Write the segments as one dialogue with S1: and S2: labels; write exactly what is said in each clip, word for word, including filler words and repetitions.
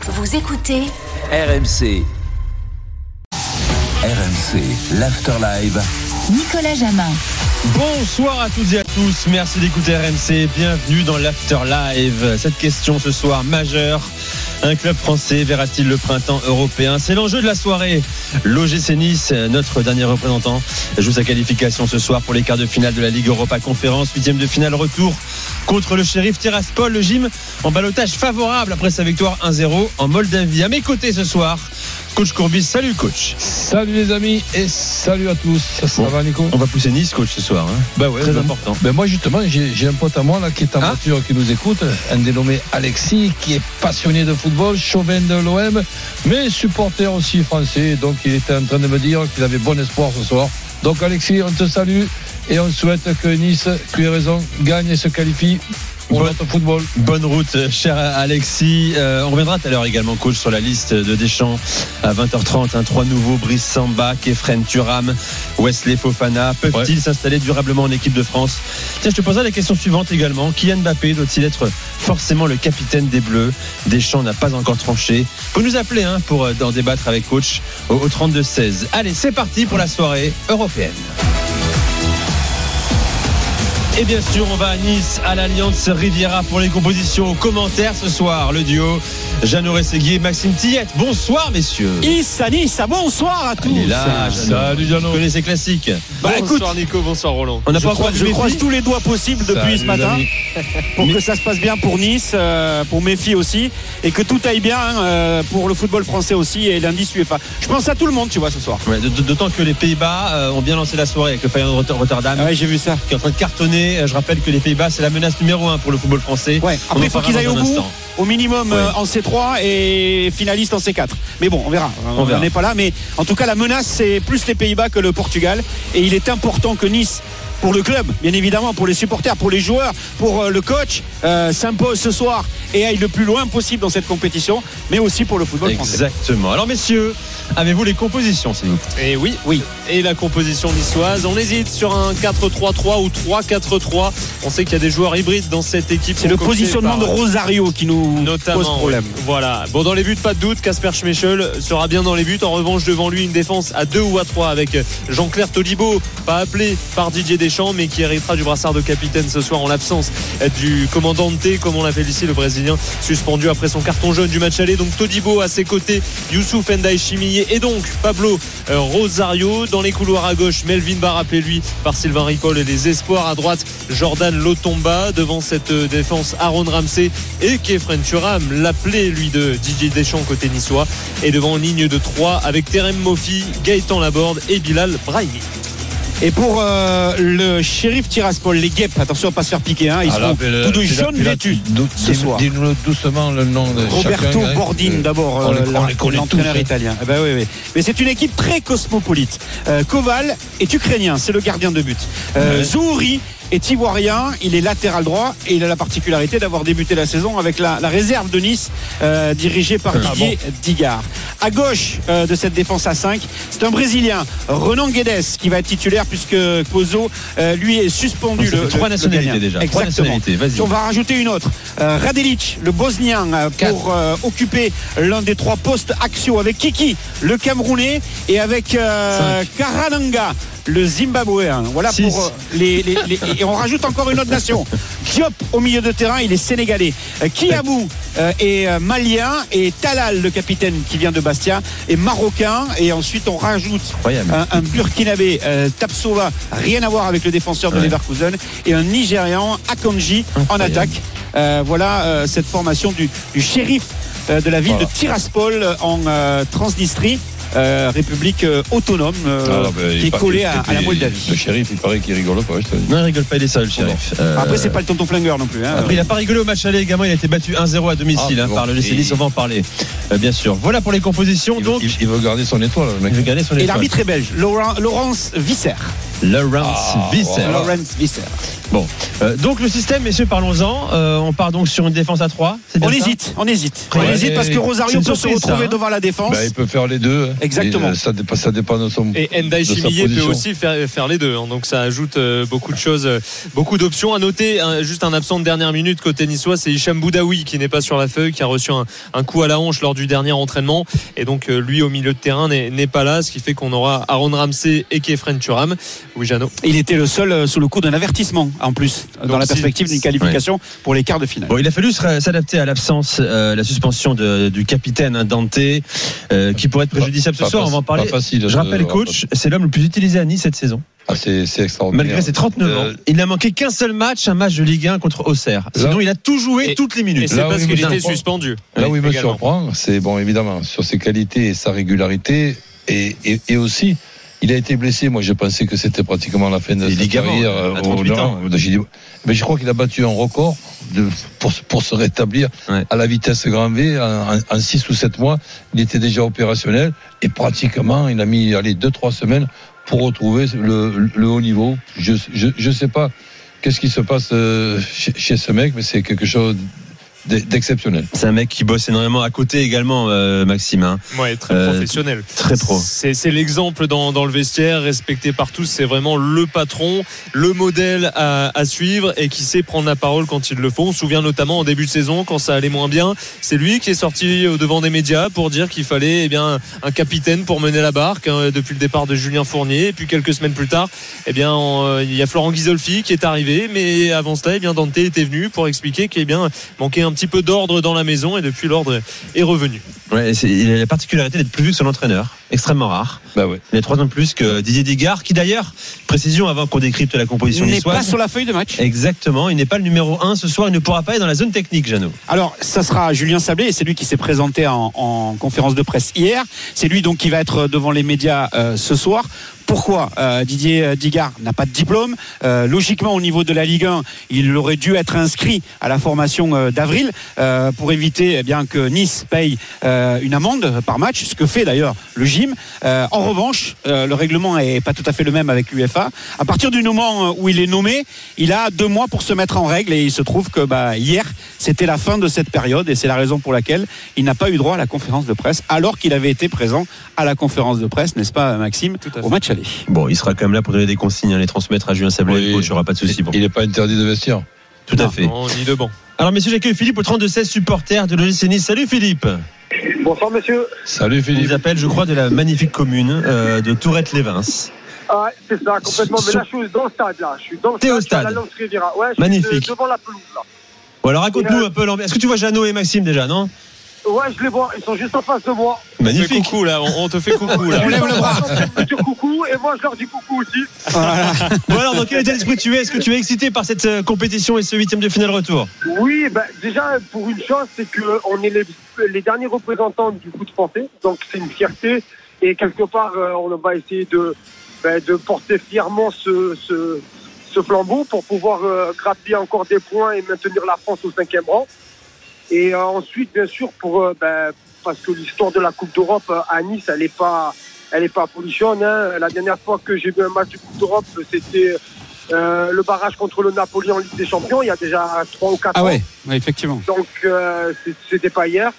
S1: Vous écoutez
S2: R M C. R M C, l'After Live.
S1: Nicolas Jamin.
S3: Bonsoir à toutes et à tous, merci d'écouter R M C, bienvenue dans l'After Live. Cette question ce soir majeure, un club français verra-t-il le printemps européen? C'est l'enjeu de la soirée. L'O G C Nice, notre dernier représentant, joue sa qualification ce soir pour les quarts de finale de la Ligue Europa Conférence, huitième de finale retour contre le Sheriff Tiraspol. Le gym en ballottage favorable après sa victoire un zéro en Moldavie. À mes côtés ce soir, coach Courbis. Salut coach.
S4: Salut les amis et salut à tous. Ça, ça
S3: bon,
S4: va Nico?
S3: On va pousser Nice coach ce soir, hein.
S4: Bah ouais,
S3: très
S4: ben,
S3: important.
S4: Ben moi justement j'ai, j'ai un pote à moi là qui est en ah. voiture, qui nous écoute, un dénommé Alexis, qui est passionné de football, chauvin de l'O M, mais supporter aussi français. Donc il était en train de me dire qu'il avait bon espoir ce soir. Donc Alexis, on te salue et on souhaite que Nice, tu aies raison, gagne et se qualifie pour notre football.
S3: Bonne route, cher Alexis. Euh, on reviendra tout à l'heure également, coach, sur la liste de Deschamps à vingt heures trente. Hein, trois nouveaux, Brice Samba, Kefren Thuram, Wesley Fofana. Peuvent-ils ouais. s'installer durablement en équipe de France? Tiens, je te poserai la question suivante également. Kylian Mbappé doit-il être forcément le capitaine des Bleus? Deschamps n'a pas encore tranché. Faut nous appeler hein, pour euh, en débattre avec coach au, au trente-deux seize. Allez, c'est parti pour la soirée européenne. Et bien sûr, on va à Nice, à l'Alliance Riviera pour les compositions aux commentaires ce soir. Le duo Jeannot Rességuier et Maxime Tillette. Bonsoir, messieurs.
S5: Issa, Nice, bonsoir à tous.
S3: Il est là, salut Jeannot. Vous connaissez classique.
S5: Bah,
S6: bonsoir écoute, Nico, bonsoir Roland.
S3: On n'a pas
S5: crois, je croise tous les doigts possibles depuis salut ce matin pour que ça se passe bien pour Nice, euh, pour mes filles aussi, et que tout aille bien euh, pour le football français aussi et l'indice U E F A. Je pense à tout le monde, tu vois, ce soir.
S3: Ouais, d'autant que les Pays-Bas euh, ont bien lancé la soirée avec le Feyenoord Rotterdam.
S5: Ouais, j'ai vu ça.
S3: Qui est en train de cartonner. Je rappelle que les Pays-Bas, c'est la menace numéro un pour le football français.
S5: Ouais. Après, il faut qu'ils aillent au bout, au minimum ouais. euh, en C trois et finaliste en C quatre. Mais bon, on verra. On n'est pas là. Mais en tout cas, la menace, c'est plus les Pays-Bas que le Portugal. Et il est important que Nice, pour le club, bien évidemment, pour les supporters, pour les joueurs, pour le coach, euh, s'impose ce soir et aille le plus loin possible dans cette compétition, mais aussi pour le football français.
S3: Exactement. Alors messieurs, avez-vous les compositions s'il vous plaît?
S6: Et oui, oui. Et la composition niçoise, on hésite sur un quatre trois trois ou trois quatre trois. On sait qu'il y a des joueurs hybrides dans cette équipe.
S5: C'est le positionnement par... de Rosario qui nous Notamment, pose problème.
S6: Oui. Voilà. Bon, dans les buts, pas de doute, Kasper Schmeichel sera bien dans les buts. En revanche, devant lui, une défense à deux ou à trois avec Jean-Claire Todibo, pas appelé par Didier Deschamps, mais qui héritera du brassard de capitaine ce soir en l'absence du commandante, comme on l'appelle ici, le Brésilien suspendu après son carton jaune du match aller. Donc Todibo à ses côtés, Youssouf Ndiaye Chimillé et donc Pablo Rosario. Dans les couloirs à gauche, Melvin Barr appelé lui par Sylvain Ripoll et les espoirs. À droite, Jordan Lotomba. Devant cette défense, Aaron Ramsey et Kefren Thuram, l'appelé lui de Didier Deschamps côté niçois. Et devant une ligne de trois avec Terem Moffi, Gaëtan Laborde et Bilal Brahimi.
S5: Et pour euh, le Sheriff Tiraspol, les guêpes, attention à ne pas se faire piquer, hein, ils ah sont le, tous de jaunes vêtus ce soir.
S4: Dis-nous doucement le nom de
S5: Roberto
S4: chacun,
S5: Bordin euh, d'abord,
S4: on les, on les connaît
S5: l'entraîneur
S4: tous,
S5: italien. Eh ben, oui, oui. Mais c'est une équipe très cosmopolite. Euh, Koval est ukrainien, c'est le gardien de but. Euh, ouais. Zouri est ivoirien, il est latéral droit et il a la particularité d'avoir débuté la saison avec la, la réserve de Nice euh, dirigée par ah, Didier bon. Digard. À gauche euh, de cette défense à cinq, c'est un Brésilien, Renan Guedes, qui va être titulaire puisque Pozo euh, lui est suspendu.
S3: Le,
S5: le,
S3: trois
S5: le,
S3: nationalités
S5: le
S3: déjà.
S5: Exactement.
S3: Trois nationalités. Vas-y.
S5: On va rajouter une autre. Euh, Radelic, le Bosnien, euh, pour euh, occuper l'un des trois postes axiaux avec Kiki, le Camerounais, et avec euh, Karananga, le Zimbabwéen. Voilà Six. pour les, les, les et on rajoute encore une autre nation. Diop au milieu de terrain, il est sénégalais. Euh, Kiabou euh, est euh, malien et Talal, le capitaine qui vient de Bastia, est marocain. Et ensuite on rajoute un, un burkinabé, euh, Tapsova, rien à voir avec le défenseur de ouais. Leverkusen, et un Nigérian, Akanji, en attaque. Euh, voilà euh, cette formation du, du shérif euh, de la ville voilà. de Tiraspol en euh, Transnistrie. Euh, République euh, autonome euh, ah, bah, qui est collée à, à la Moldavie.
S4: Le shérif, il paraît qu'il rigole pas.
S3: Non, il rigole pas, il est seul, le shérif.
S5: Euh... Après, c'est pas le tonton flingueur non plus. Hein.
S3: Après, il a pas rigolé au match aller également. Il a été battu un zéro à domicile ah, hein, bon. par le L C Nice. On va en parler. euh, bien sûr. Voilà pour les compositions.
S4: Il,
S3: donc,
S4: il, il veut garder son étoile, le mec.
S3: il veut garder son
S5: Et
S3: étoile.
S5: l'arbitre est belge, Laurent, Laurence Visser.
S3: Laurence
S4: Ah,
S3: Visser.
S4: voilà.
S5: Laurence Visser.
S3: Bon, euh, donc le système, messieurs, parlons-en. Euh, on part donc sur une défense à trois. C'est bien
S5: On
S3: ça
S5: hésite, on hésite.
S3: Ouais,
S5: on hésite parce que
S3: c'est
S5: Rosario
S3: une
S5: peut se
S3: surprise,
S5: retrouver
S3: ça, hein.
S5: devant la défense.
S4: Bah, il peut faire les deux. hein.
S5: Exactement.
S4: Et, euh, ça, dépend, ça dépend de son.
S6: Et Ndiaye
S4: de sa
S6: Chimillé peut
S4: position.
S6: aussi faire, faire les deux, hein. Donc ça ajoute euh, beaucoup de choses, euh, beaucoup d'options. À noter, hein, juste un absent de dernière minute côté niçois, c'est Hicham Boudaoui qui n'est pas sur la feuille, qui a reçu un, un coup à la hanche lors du dernier entraînement. Et donc euh, lui au milieu de terrain n'est, n'est pas là, ce qui fait qu'on aura Aaron Ramsey et Kefren Turam. Oui, Jeannot.
S5: Il était le seul euh, sous le coup d'un avertissement en plus, dans
S6: Donc,
S5: la
S6: si-
S5: perspective d'une qualification pour les quarts de finale.
S3: Bon, il a fallu se- s'adapter à l'absence, euh, la suspension de, du capitaine hein, Dante, euh, qui pourrait être préjudiciable ce
S4: Pas
S3: soir. On va en
S4: facile-
S3: parler.
S4: pas facile
S3: Je
S4: de-
S3: rappelle, coach, c'est l'homme le plus utilisé à Nice cette saison.
S4: Ah, c'est, c'est extraordinaire.
S3: Malgré ses trente-neuf
S4: Euh,
S3: ans, il n'a manqué qu'un seul match, un match de Ligue un contre Auxerre. Sinon, il a tout joué
S6: Et-
S3: toutes les
S6: Et
S3: minutes.
S6: c'est
S4: Là
S6: parce
S4: où il
S6: qu'il
S4: me
S6: était
S4: surprend-
S6: suspendu.
S4: Là où il me
S6: également.
S4: surprend, c'est bon, évidemment, sur ses qualités et sa régularité, et, et, et aussi, il a été blessé. Moi, je pensais que c'était pratiquement la fin de
S3: Les
S4: sa
S3: ligaments,
S4: carrière.
S3: à
S4: euh,
S3: trente-huit
S4: au-
S3: ans.
S4: non, j'ai dit- mais je crois qu'il a battu un record de, pour, pour se rétablir
S3: Ouais.
S4: à la vitesse grand V en, en, en six ou sept mois. Il était déjà opérationnel et pratiquement, il a mis allez, deux trois semaines pour retrouver le, le haut niveau. Je je je sais pas qu'est-ce qui se passe euh, chez, chez ce mec, mais c'est quelque chose d'exceptionnel.
S3: C'est un mec qui bosse énormément à côté également, euh, Maxime. Hein.
S6: Ouais, très
S3: Euh,
S6: professionnel.
S3: Très pro.
S6: C'est, c'est l'exemple dans, dans le vestiaire, respecté par tous. C'est vraiment le patron, le modèle à, à suivre et qui sait prendre la parole quand il le faut. On se souvient notamment en début de saison, quand ça allait moins bien, c'est lui qui est sorti au devant des médias pour dire qu'il fallait eh bien, un capitaine pour mener la barque hein, depuis le départ de Julien Fournier. Et puis quelques semaines plus tard, eh bien, on, il y a Florent Ghisolfi qui est arrivé. Mais avant cela, eh bien, Dante était venu pour expliquer qu'il eh bien, manquait un un petit peu d'ordre dans la maison et depuis l'ordre est revenu.
S3: Ouais, c'est, il a la particularité d'être plus vu que son entraîneur, extrêmement rare.
S4: Bah ouais.
S3: Il a trois ans de plus que Didier Digard, qui d'ailleurs, précision avant qu'on décrypte la composition
S5: Il n'est
S3: niçoise.
S5: pas sur la feuille de match.
S3: Exactement, il n'est pas le numéro un ce soir, il ne pourra pas être dans la zone technique, Jeannot.
S5: Alors, ça sera Julien Sablé, et c'est lui qui s'est présenté en, en conférence de presse hier. C'est lui donc qui va être devant les médias euh, ce soir. Pourquoi euh, Didier Digard n'a pas de diplôme. Euh, logiquement, au niveau de la Ligue un, il aurait dû être inscrit à la formation euh, d'avril euh, pour éviter eh bien, que Nice paye euh, une amende par match, ce que fait d'ailleurs le gym. Euh, en revanche, euh, le règlement est pas tout à fait le même avec l'U F A. À partir du moment où il est nommé, il a deux mois pour se mettre en règle et il se trouve que bah, hier, c'était la fin de cette période et c'est la raison pour laquelle il n'a pas eu droit à la conférence de presse alors qu'il avait été présent à la conférence de presse, n'est-ce pas Maxime,
S6: Tout à fait.
S5: au match aller.
S3: Bon, il sera quand même là pour donner des consignes, hein, les transmettre à Julien Sablé,
S4: Oui.
S3: le coach, il n'y aura pas de souci. Bon.
S4: Il n'est pas interdit de vestir.
S3: Tout à
S5: Non,
S3: fait.
S6: Non, ni de banc.
S3: Alors, messieurs, j'accueille Philippe au trente-deux seize, supporter de l'O G C Nice. Salut Philippe.
S7: Bonsoir monsieur.
S4: Salut
S3: Il
S4: Philippe.
S3: nous appelle, je crois, de la magnifique commune euh, de Tourette-les-Vins.
S7: Ah, c'est ça, complètement. Mais là, je suis dans le stade, là. Je suis dans le
S3: T'es
S7: stade.
S3: au
S7: je suis à
S3: stade.
S7: la Lance Riviera. Ouais, je suis
S3: Magnifique.
S7: de- devant la pelouse, là.
S3: Bon, alors raconte-nous
S7: Euh,
S3: un peu l'ambiance. Est-ce que tu vois Jeannot et Maxime déjà, non?
S7: Ouais, je les vois. Ils sont juste en face de moi.
S6: On te fait
S3: Magnifique.
S6: coucou là, on, on te fait coucou là.
S5: On lève le bras.
S7: Ils me disent coucou et moi, je leur dis coucou aussi.
S5: Voilà.
S3: Bon, alors, dans quel état d'esprit tu es? Est-ce que tu es excité par cette euh, compétition et ce huitième de finale retour?
S7: Oui, ben, déjà, pour une chose, c'est qu'on est les, les derniers représentants du foot français. Donc, c'est une fierté. Et quelque part, euh, on va essayer de, ben, de porter fièrement ce, ce, ce flambeau pour pouvoir euh, grappiller encore des points et maintenir la France au cinquième rang. Et euh, ensuite, bien sûr, pour, euh, ben, parce que l'histoire de la Coupe d'Europe euh, à Nice, elle n'est pas, elle est pas polichonne. Hein. La dernière fois que j'ai vu un match de Coupe d'Europe, c'était euh, le barrage contre le Napoli en Ligue des Champions, il y a déjà trois ou quatre
S5: Ah
S7: ans.
S5: ouais, ouais, effectivement.
S7: Donc, euh, c'est- c'était pas hier.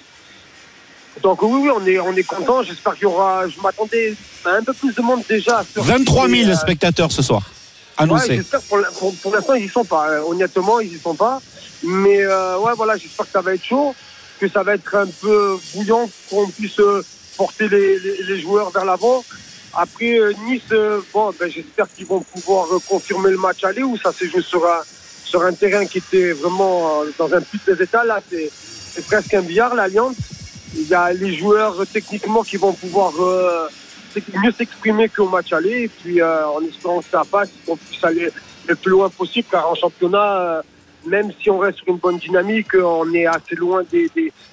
S7: Donc oui, oui, on est, on est content. J'espère qu'il y aura. Je m'attendais à un peu plus de monde déjà. à ce
S5: vingt-trois mille
S7: euh,
S5: spectateurs ce soir,
S7: Ouais,
S5: annoncés.
S7: j'espère pour, la- pour, pour l'instant ils y sont pas. Euh, Honnêtement, ils y sont pas. Mais euh, ouais, voilà, j'espère que ça va être chaud, que ça va être un peu bouillant, qu'on puisse euh, porter les, les, les joueurs vers l'avant. Après euh, Nice, euh, bon, ben, j'espère qu'ils vont pouvoir euh, confirmer le match aller où ça s'est joué sur un sur un terrain qui était vraiment euh, dans un piteux état. Là, c'est c'est presque un billard, l'Alliance. Il y a les joueurs euh, techniquement qui vont pouvoir euh, mieux s'exprimer qu'au match aller. Et puis, euh, en espérant que ça passe, qu'on puisse aller le plus loin possible, car en championnat, euh, même si on reste sur une bonne dynamique, on est assez loin des, des,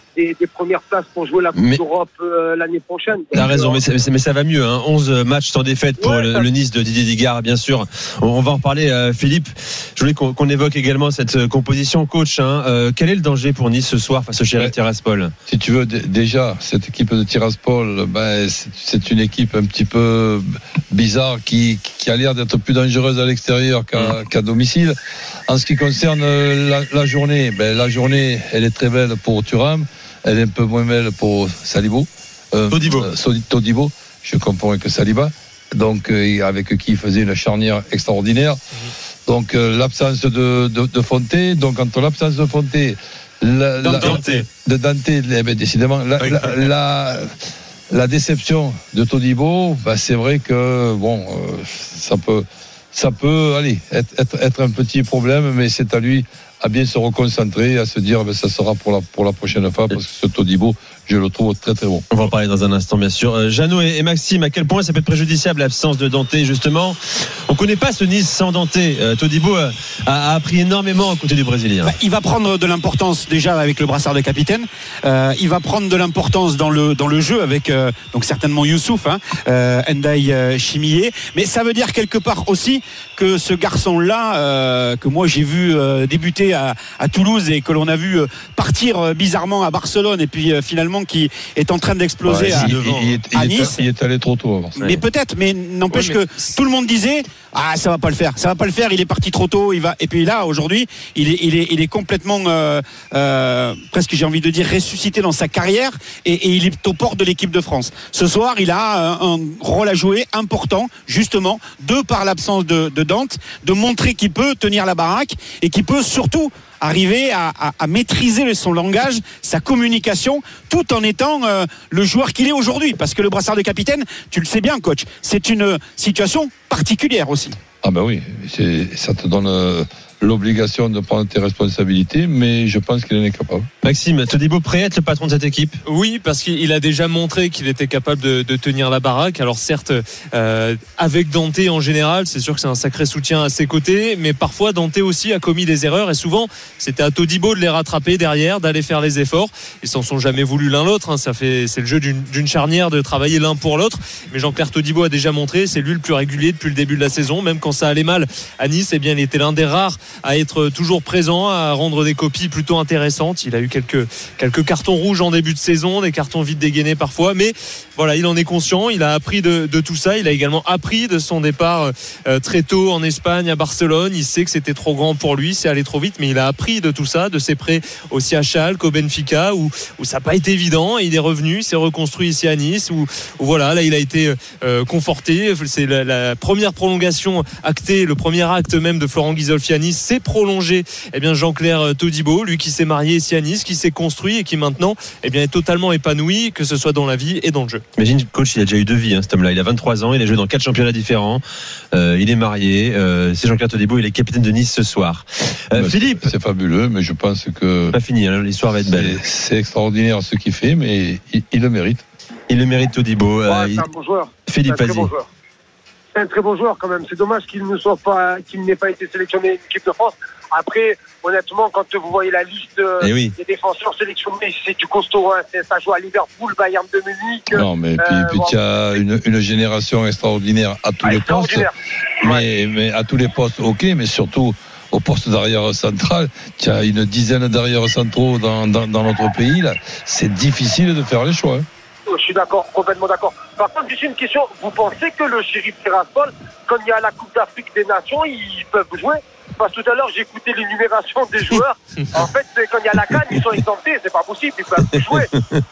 S7: des, des premières places pour jouer la Coupe
S3: mais,
S7: d'Europe euh, l'année prochaine.
S3: T'as
S7: Donc,
S3: raison,
S7: euh,
S3: mais, ça, mais ça va mieux. Hein. onze matchs sans défaite pour
S7: ouais,
S3: le,
S7: ça...
S3: le Nice de Didier Digard, bien sûr. On, on va en reparler, euh, Philippe. Je voulais qu'on, qu'on évoque également cette composition coach. Hein. Euh, quel est le danger pour Nice ce soir face au Sheriff ouais. Tiraspol?
S4: Si tu veux, d- déjà, cette équipe de Tiraspol, ben, c'est, c'est une équipe un petit peu bizarre qui, qui a l'air d'être plus dangereuse à l'extérieur qu'à, qu'à domicile. En ce qui concerne la, la journée, ben, la journée, elle est très belle pour Thuram. Elle est un peu moins belle pour Salibo. Euh,
S3: Todibo.
S4: Euh, Todibo. Je comprends que Saliba. Donc, euh, avec qui il faisait une charnière extraordinaire. Donc, euh, l'absence de, de, de Fonté. Donc, entre l'absence de Fonté, la,
S6: Dante.
S4: la, de Dante, eh ben, décidément, la,
S3: oui.
S4: la, la, la déception de Todibo, bah, c'est vrai que, bon, euh, ça peut, ça peut, allez, être, être, être un petit problème, mais c'est à lui à bien se reconcentrer, à se dire, ben, ça sera pour la, pour la prochaine fois, parce que ce Todibo, je le trouve très très bon.
S3: On va en parler dans un instant, bien sûr. Euh, Jeannot et, et Maxime, à quel point ça peut être préjudiciable l'absence de Dante, justement? On ne connaît pas ce Nice sans Dante. Euh, Todibo a, a appris énormément à côté du Brésilien.
S5: Bah, il va prendre de l'importance déjà avec le brassard de capitaine. Euh, il va prendre de l'importance dans le dans le jeu avec euh, donc certainement Youssouf, hein, euh, Ndiaye euh, Chimié. Mais ça veut dire quelque part aussi que ce garçon-là, euh, que moi j'ai vu euh, débuter à, à Toulouse et que l'on a vu euh, partir euh, bizarrement à Barcelone et puis euh, finalement qui est en train d'exploser
S4: ouais,
S5: à,
S4: il, il, il,
S5: à
S4: il
S5: Nice.
S4: Est, il est allé trop tôt avant.
S5: Mais peut-être, mais n'empêche
S6: ouais, mais...
S5: que tout le monde disait ah ça va pas le faire, ça va pas le faire, il est parti trop tôt, il va et puis là aujourd'hui il est il est il est complètement euh, euh, presque j'ai envie de dire ressuscité dans sa carrière et, et il est aux portes de l'équipe de France. Ce soir il a un, un rôle à jouer important justement de par l'absence de, de Dante, de montrer qu'il peut tenir la baraque et qu'il peut surtout arriver à, à, à maîtriser son langage, sa communication, tout en étant euh, le joueur qu'il est aujourd'hui. Parce que le brassard de capitaine, tu le sais bien, coach, c'est une situation particulière aussi.
S4: Ah ben oui, c'est, ça te donne euh, l'obligation de prendre tes responsabilités, mais je pense qu'il en est capable.
S3: Maxime, Todibo prêt à être le patron de cette équipe?
S6: Oui, parce qu'il a déjà montré qu'il était capable de, de tenir la baraque. Alors certes, euh, avec Dante en général, c'est sûr que c'est un sacré soutien à ses côtés, mais parfois Dante aussi a commis des erreurs et souvent c'était à Todibo de les rattraper derrière, d'aller faire les efforts. Ils s'en sont jamais voulu l'un l'autre. Hein. Ça fait, c'est le jeu d'une, d'une charnière de travailler l'un pour l'autre. Mais Jean-Claire Todibo a déjà montré, c'est lui le plus régulier depuis le début de la saison, même quand ça allait mal à Nice. Eh bien, il était l'un des rares à être toujours présent, à rendre des copies plutôt intéressantes. Il a eu quelques, quelques cartons rouges en début de saison, des cartons vite dégainés parfois, mais voilà, il en est conscient, il a appris de, de tout ça, il a également appris de son départ euh, très tôt en Espagne, à Barcelone. Il sait que c'était trop grand pour lui, c'est allé trop vite, mais il a appris de tout ça, de ses prêts aussi à Schalke, au Benfica, où, où ça n'a pas été évident. Il est revenu, il s'est reconstruit ici à Nice, où, où voilà, là il a été euh, conforté. C'est la, la première prolongation actée, le premier acte même de Florent Ghisolfi à Nice, c'est prolongé. Eh bien Jean-Claire Todibo, lui qui s'est marié ici à Nice, qui s'est construit et qui maintenant eh bien, est totalement épanoui, que ce soit dans la vie et dans le jeu.
S3: Imagine, coach, il a déjà eu deux vies, hein, cet homme-là. Il a vingt-trois ans, il a joué dans quatre championnats différents. Euh, il est marié. Euh, c'est Jean-Claire Todibo, il est capitaine de Nice ce soir. Euh,
S4: bah,
S3: Philippe,
S4: c'est, c'est fabuleux, mais je pense que
S3: pas fini. Hein, l'histoire va être belle.
S4: C'est, c'est extraordinaire ce qu'il fait, mais il, il le mérite.
S3: Il le mérite, Todibo.
S7: Ouais,
S3: Euh,
S7: c'est
S3: il...
S7: un bon joueur.
S3: Philippe,
S7: c'est un
S3: vas-y.
S7: très bon joueur. C'est un très bon joueur quand même. C'est dommage qu'il ne soit pas, qu'il n'ait pas été sélectionné en équipe de France. Après, honnêtement, quand vous voyez la liste
S3: Eh oui.
S7: des défenseurs sélectionnés, c'est du costaud. Hein. C'est, ça joue à Liverpool, Bayern de Munich.
S4: Non, mais puis,
S7: euh,
S4: puis
S7: bon.
S4: tu as une, une génération extraordinaire à tous
S7: Ah,
S4: les postes.
S7: extraordinaire.
S4: Mais, mais à tous les postes, ok, mais surtout au poste d'arrière central, tu as une dizaine d'arrières centraux dans, dans, dans notre pays. Là. C'est difficile de faire les choix. Hein.
S7: Je suis d'accord, complètement d'accord. Par contre, juste une question. Vous pensez que le Sheriff Tiraspol, quand il y a la Coupe d'Afrique des Nations, ils peuvent jouer? Parce que tout à l'heure, j'ai écouté l'énumération des joueurs. En fait, quand il y a la CAN, ils sont exemptés. C'est pas possible, ils peuvent jouer.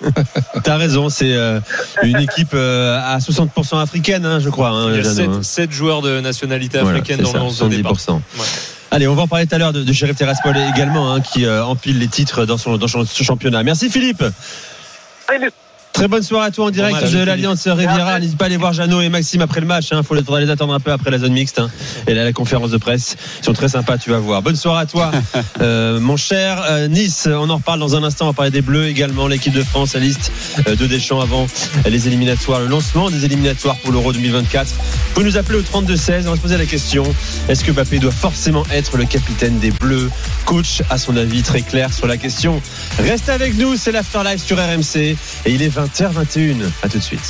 S3: T'as raison, c'est euh, une équipe euh, à soixante pour cent africaine, hein, je crois. Hein,
S6: Il y a
S3: Jeannot, hein.
S6: sept joueurs de nationalité africaine
S3: Voilà,
S6: dans le onze de départ.
S3: soixante-dix pour cent.
S6: Ouais.
S3: Allez, on va en parler tout à l'heure de, de Sheriff Tiraspol également, hein, qui euh, empile les titres dans son, dans son championnat. Merci Philippe.
S7: Allez, mais
S3: Très bonne soirée à toi en direct
S6: Bon,
S3: de l'Alliance Riviera. N'hésite pas à aller voir Jeannot et Maxime après le match. Il hein. faudra les attendre un peu après la zone mixte. Hein. Et là, la conférence de presse. Ils sont très sympas, tu vas voir. Bonne soirée à toi, euh, mon cher. Euh, nice, on en reparle dans un instant. On va parler des Bleus également. L'équipe de France, la liste euh, de Deschamps avant les éliminatoires. Le lancement des éliminatoires pour l'Euro deux mille vingt-quatre. Vous pouvez nous appeler au trente-deux seize. On va se poser la question. Est-ce que Mbappé doit forcément être le capitaine des Bleus? Coach, à son avis, très clair sur la question. Reste avec nous. C'est l'Afterlife sur R M C. Et il est vingt heures vingt et une. A tout de suite.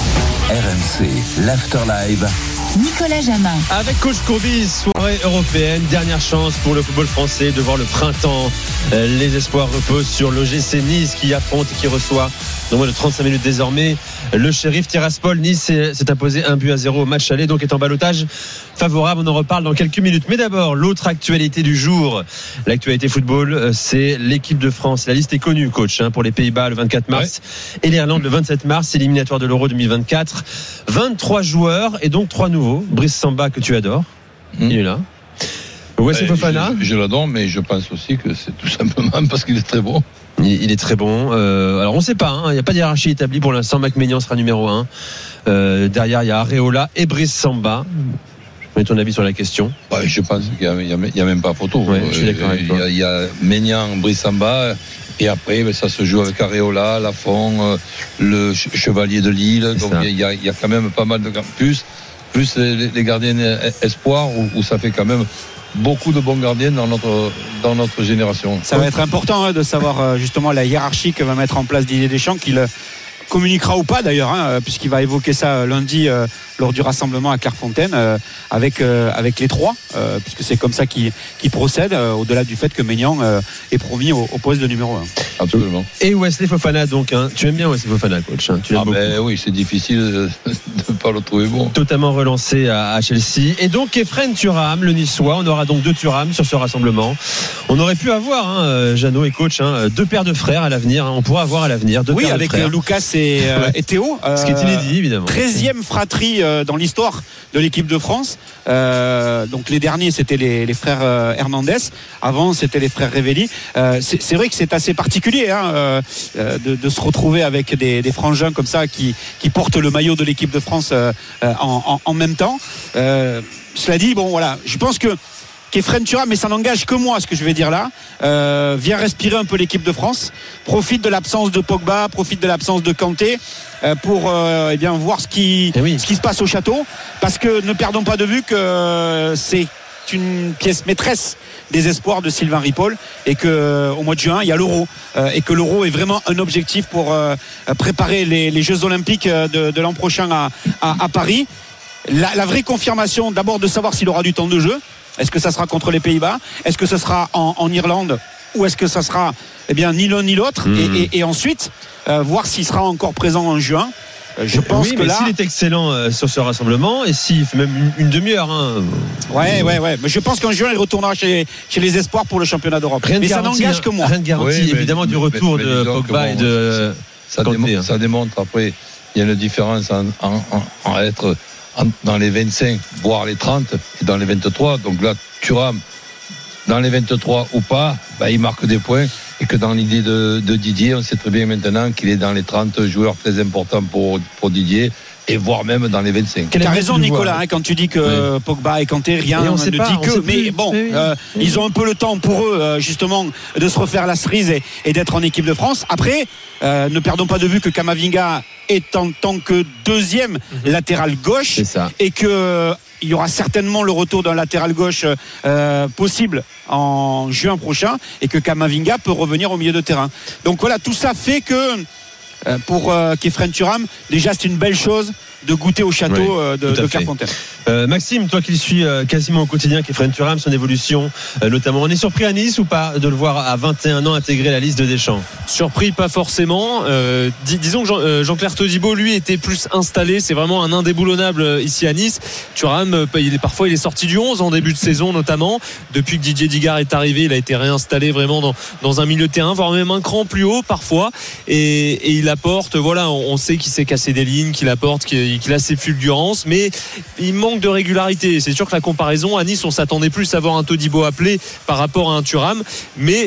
S2: R M C, l'Afterlive.
S1: Nicolas Jamin.
S3: Avec Coach Courbis, soirée européenne, dernière chance pour le football français de voir le printemps. Les espoirs reposent sur l'O G C Nice qui affronte et qui reçoit dans moins de trente-cinq minutes désormais le Sheriff Tiraspol. Nice s'est imposé un but à zéro au match aller, donc est en ballottage favorable. On en reparle dans quelques minutes. Mais d'abord, l'autre actualité du jour, l'actualité football, c'est l'équipe de France. La liste est connue, coach, hein, pour les Pays-Bas le vingt-quatre mars ouais. et l'Irlande le vingt-sept mars, éliminatoire de l'Euro deux mille vingt-quatre. vingt-trois joueurs et donc trois nouveaux. Brice Samba que tu adores, mmh. il est là. Wesley Fofana.
S4: Je, je l'adore, mais je pense aussi que c'est tout simplement parce qu'il est très bon.
S3: Il, il est très bon. Euh, alors on ne sait pas, hein, il n'y a pas de hiérarchie établie pour l'instant. Mac Maignan sera numéro un. Euh, derrière, il y a Areola et Brice Samba. Je mets ton avis sur la question.
S4: Ouais, je pense qu'il n'y a, a, a même pas photo.
S3: Ouais, je suis d'accord avec toi.
S4: Il y a, a Maignan, Brice Samba. Et après, ça se joue avec Areola, Lafont, le Chevalier de Lille. Donc il y, a, il y a quand même pas mal de plus. Plus les, les gardiens espoirs où, où ça fait quand même beaucoup de bons gardiens dans notre, dans notre génération.
S5: Ça va être important hein, de savoir justement la hiérarchie que va mettre en place Didier Deschamps, qu'il communiquera ou pas d'ailleurs, hein, puisqu'il va évoquer ça lundi euh, lors du rassemblement à Clairefontaine euh, avec, euh, avec les trois, euh, puisque c'est comme ça qu'il, qu'il procède, euh, au-delà du fait que Maignan euh, est promis au, au poste de numéro un.
S4: Absolument.
S3: Et Wesley Fofana, donc, hein, tu aimes bien Wesley Fofana, coach, hein, tu l'aimes
S4: ah
S3: beaucoup.
S4: Ben oui, c'est difficile de ne pas le trouver bon.
S3: Totalement relancé à, à Chelsea. Et donc Efren Thuram, le Niçois, on aura donc deux Thuram sur ce rassemblement. On aurait pu avoir, hein, Jeannot et coach, hein, deux paires de frères à l'avenir, hein, on pourra avoir à l'avenir deux
S5: oui,
S3: paires de frères.
S5: Oui, avec Lucas et, euh, et Théo.
S3: Euh, Ce qui est inédit, évidemment.
S5: treizième fratrie euh, dans l'histoire de l'équipe de France. Euh, donc les derniers, c'était les, les frères euh, Hernandez. Avant, c'était les frères Révelli. Euh, c'est, c'est vrai que c'est assez particulier hein, euh, de, de se retrouver avec des, des frangins comme ça qui, qui portent le maillot de l'équipe de France euh, en, en, en même temps. Euh, cela dit, bon voilà, je pense que qu'Efren Thuram, mais ça n'engage que moi ce que je vais dire là, euh, vient respirer un peu l'équipe de France, profite de l'absence de Pogba, profite de l'absence de Kanté euh, pour euh, eh bien voir ce qui,
S3: eh oui.
S5: ce qui se passe au château, parce que ne perdons pas de vue que euh, c'est une pièce maîtresse des espoirs de Sylvain Ripoll et que euh, au mois de juin il y a l'Euro euh, et que l'Euro est vraiment un objectif pour euh, préparer les, les Jeux Olympiques de, de l'an prochain à, à, à Paris. La, la vraie confirmation d'abord de savoir s'il aura du temps de jeu. Est-ce que ça sera contre les Pays-Bas? Est-ce que ça sera en, en Irlande? Ou est-ce que ça sera eh bien, ni l'un ni l'autre mmh. et, et, et ensuite, euh, voir s'il sera encore présent en juin. Euh, je pense
S3: oui,
S5: que
S3: mais
S5: là...
S3: s'il est excellent euh, sur ce rassemblement et s'il fait même une, une demi-heure. Hein,
S5: ouais, ouais, ouais. Mais je pense qu'en juin, il retournera chez, chez les espoirs pour le championnat d'Europe.
S3: Rien
S5: mais
S3: ça
S5: garantie, n'engage que moi.
S3: Rien de garantie, oui, mais, évidemment, du retour mais, mais de Pogba bon, et de.
S4: Ça, Kanté, démontre, hein. ça démontre après, il y a une différence en, en, en, en être. Dans les vingt-cinq, voire les trente, et dans les vingt-trois. Donc là, Thuram, dans les vingt-trois ou pas, bah, il marque des points. Et que dans l'idée de, de Didier, on sait très bien maintenant qu'il est dans les trente joueurs très importants pour, pour Didier. Et voire même dans les vingt-cinq.
S5: Tu as raison Nicolas hein, quand tu dis que oui. Pogba et Kanté rien et on ne
S3: pas,
S5: dit que mais bon
S3: oui, oui.
S5: Euh, oui. ils ont un peu le temps pour eux euh, justement de se refaire la cerise et, et d'être en équipe de France. Après euh, ne perdons pas de vue que Camavinga est en tant que deuxième mm-hmm. latéral gauche et que euh, il y aura certainement le retour d'un latéral gauche euh, possible en juin prochain et que Camavinga peut revenir au milieu de terrain. Donc voilà, tout ça fait que pour euh, Efren Thuram, déjà c'est une belle chose de goûter au château oui, euh, de, de Clairefontaine.
S3: Euh, Maxime, toi qui le suis euh, quasiment au quotidien, Efren Thuram, son évolution euh, notamment, on est surpris à Nice ou pas de le voir à vingt et un ans intégrer la liste de Deschamps?
S6: Surpris, pas forcément. Euh, dis, disons que Jean, euh, Jean-Claire Todibo, lui, était plus installé. C'est vraiment un indéboulonnable ici à Nice. Thuram, euh, il est, parfois, il est sorti du onze en début de saison notamment. Depuis que Didier Digard est arrivé, il a été réinstallé vraiment dans, dans un milieu de terrain, voire même un cran plus haut parfois. Et, et il apporte, voilà, on, on sait qu'il s'est cassé des lignes, qu'il apporte, qu'il qu'il a ses fulgurances, mais il manque de régularité. C'est sûr que la comparaison à Nice, on s'attendait plus à voir un Todibo appelé par rapport à un Thuram, mais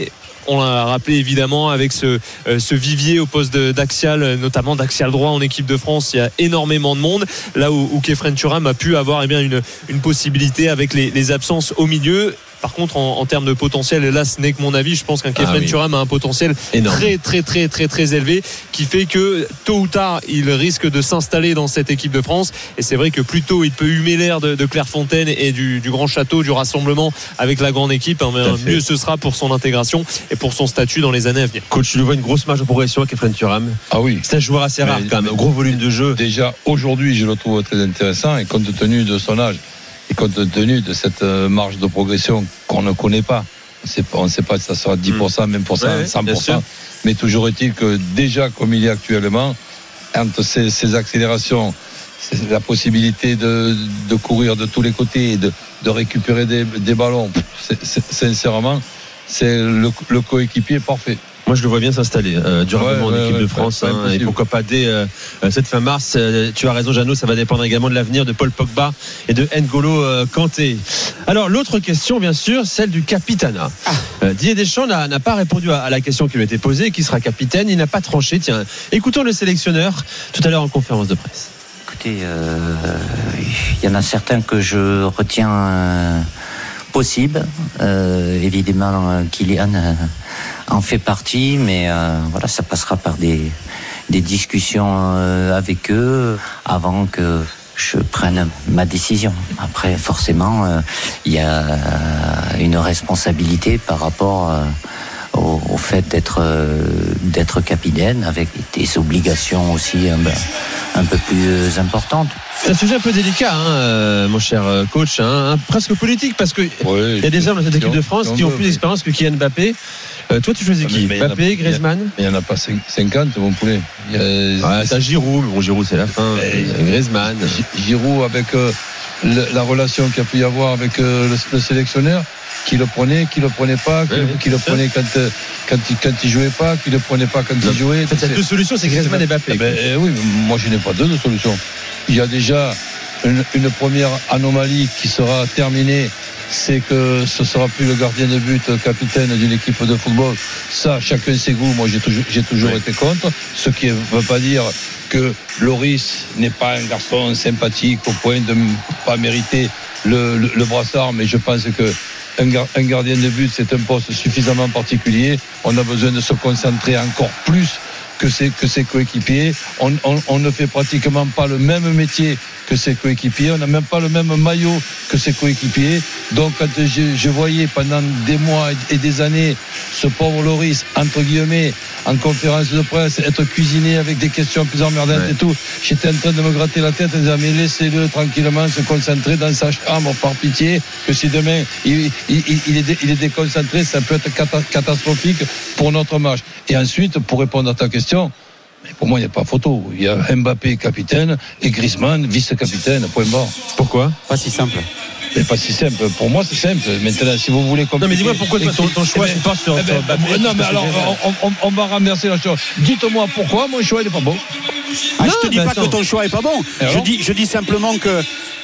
S6: on l'a rappelé évidemment, avec ce, euh, ce vivier au poste de, d'axial, notamment d'axial droit en équipe de France, il y a énormément de monde. Là où, où Khéphren Thuram a pu avoir eh bien, une, une possibilité avec les, les absences au milieu. Par contre, en, en termes de potentiel, et là ce n'est que mon avis, je pense qu'un Khéphren ah oui. Thuram a un potentiel énorme, très très très très très élevé, qui fait que tôt ou tard il risque de s'installer dans cette équipe de France. Et c'est vrai que plus tôt il peut humer l'air de, de Clairefontaine et du, du grand château, du rassemblement avec la grande équipe, hein, mais mieux ce sera pour son intégration et pour son statut dans les années à venir.
S3: Coach, tu le vois une grosse marge de progression à Khéphren Thuram?
S4: Ah oui,
S3: c'est un joueur assez rare mais, quand même, un gros volume de jeu.
S4: Déjà aujourd'hui je le trouve très intéressant, et compte tenu de son âge et compte tenu de cette marge de progression qu'on ne connaît pas, on ne sait pas si ça sera dix pour cent, même pour cent, ouais, cent pour cent, mais toujours est-il que déjà comme il est actuellement, entre ces, ces accélérations, c'est la possibilité de, de courir de tous les côtés et de, de récupérer des, des ballons, c'est, c'est, sincèrement c'est le, le coéquipier parfait.
S3: Moi, je le vois bien s'installer euh, durablement ouais, en équipe ouais, de France, ouais, hein, et pourquoi pas dès euh, cette fin mars. Euh, tu as raison, Jeannot, ça va dépendre également de l'avenir de Paul Pogba et de N'Golo euh, Kanté. Alors, l'autre question, bien sûr, celle du capitana. Ah. Euh, Didier Deschamps n'a, n'a pas répondu à, à la question qui lui a été posée, qui sera capitaine. Il n'a pas tranché. Tiens, écoutons le sélectionneur tout à l'heure en conférence de presse.
S8: Écoutez, il euh, y en a certains que je retiens euh, possibles. Euh, évidemment, euh, Kylian euh, en fait partie, mais euh, voilà, ça passera par des, des discussions euh, avec eux avant que je prenne ma décision. Après, forcément, il euh, y a une responsabilité par rapport euh, au, au fait d'être, euh, d'être capitaine, avec des obligations aussi un, un peu plus importantes.
S3: C'est un sujet un peu délicat, hein, euh, mon cher coach, hein, presque politique, parce qu'il oui, y a des hommes dans cette équipe de France qui ont plus d'expérience que Kylian Mbappé. Euh, toi, tu choisis qui? Mbappé, Griezmann?
S4: Il n'y en a pas cinquante, mon poulet. Il y a,
S3: ah, t'as Giroud, bon, Giroud, c'est la fin. Griezmann.
S4: Giroud, avec euh, le, la relation qu'il a pu y avoir avec euh, le, le sélectionneur, qui le prenait, qui le prenait pas, qui, oui, le, qui le prenait quand, quand, il, quand il jouait pas, qui le prenait pas quand non. il jouait.
S3: En fait, il y a deux solutions, c'est Griezmann et Mbappé.
S4: Eh ben, eh oui, moi, je n'ai pas deux, deux solutions. Il y a déjà une, une première anomalie qui sera terminée. C'est que ce sera plus le gardien de but capitaine d'une équipe de football. Ça, chacun ses goûts. Moi, j'ai toujours, j'ai toujours oui. été contre. Ce qui ne veut pas dire que Loris n'est pas un garçon sympathique au point de ne pas mériter le, le, le brassard. Mais je pense que un, gar, un gardien de but, c'est un poste suffisamment particulier. On a besoin de se concentrer encore plus que ses, que ses coéquipiers. On, on, on ne fait pratiquement pas le même métier que ses coéquipiers. On n'a même pas le même maillot que ses coéquipiers. Donc, quand je, je voyais pendant des mois et des années ce pauvre Loris, entre guillemets, en conférence de presse, être cuisiné avec des questions plus emmerdantes ouais. et tout, j'étais en train de me gratter la tête en disant, mais laissez-le tranquillement se concentrer dans sa chambre, par pitié, que si demain il, il, il, est, il est déconcentré, ça peut être catastrophique pour notre match. Et ensuite, pour répondre à ta question, mais pour moi, il n'y a pas photo. Il y a Mbappé capitaine et Griezmann vice-capitaine, point barre.
S3: Pourquoi?
S5: Pas si simple.
S4: Mais pas si simple. Pour moi, c'est simple. Maintenant, si vous voulez compliquer...
S3: Non, mais dis-moi pourquoi toi, ton, ton choix, c'est pas sur...
S4: Eh ben, Mbappé, non, mais alors, on, on, on va renverser la chose. Dites-moi pourquoi mon choix, il n'est pas bon.
S5: Ah, non, je te dis pas attends. que ton choix est pas bon. Je dis, je dis simplement que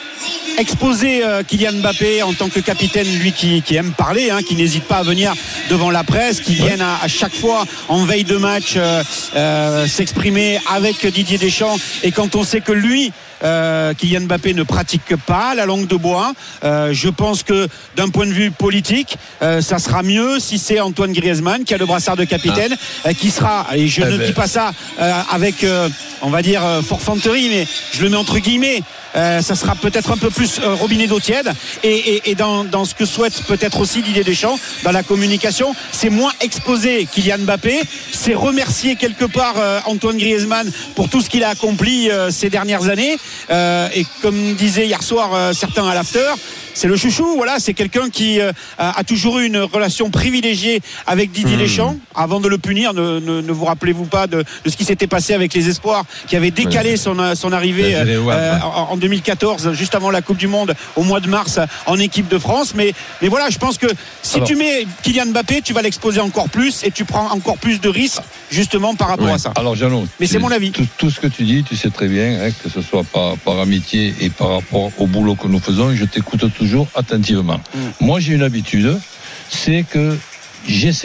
S5: exposer euh, Kylian Mbappé en tant que capitaine, lui qui, qui aime parler, hein, qui n'hésite pas à venir devant la presse, qui vienne à, à chaque fois en veille de match euh, euh, s'exprimer avec Didier Deschamps. Et quand on sait que lui, euh, Kylian Mbappé ne pratique pas la langue de bois, euh, je pense que d'un point de vue politique, euh, ça sera mieux si c'est Antoine Griezmann qui a le brassard de capitaine, ah. euh, qui sera, et je eh ne ben. dis pas ça euh, avec, euh, on va dire, euh, forfanterie, mais je le mets entre guillemets. Euh, ça sera peut-être un peu plus euh, robinet d'eau tiède et, et, et dans, dans ce que souhaite peut-être aussi Didier Deschamps dans la communication, c'est moins exposer Kylian Mbappé, c'est remercier quelque part euh, Antoine Griezmann pour tout ce qu'il a accompli euh, ces dernières années euh, et comme disaient hier soir euh, certains à l'after, c'est le chouchou, voilà, c'est quelqu'un qui euh, a toujours eu une relation privilégiée avec Didier mmh. Deschamps. Avant de le punir, ne, ne, ne vous rappelez-vous pas de, de ce qui s'était passé avec les Espoirs, qui avait décalé ouais. son, son arrivée euh, euh, en, en deux mille quatorze, juste avant la Coupe du Monde, au mois de mars, en équipe de France. Mais, mais voilà, je pense que si Alors, tu mets Kylian Mbappé, tu vas l'exposer encore plus et tu prends encore plus de risques, justement, par rapport
S4: ouais.
S8: à ça.
S4: Alors, Jeannot,
S8: mais c'est mon avis.
S4: Tout, tout ce que tu dis, tu sais très bien, hein, que ce soit par, par amitié et par rapport au boulot que nous faisons, je t'écoute toujours attentivement. Mmh. Moi, j'ai une habitude, c'est que j'essaie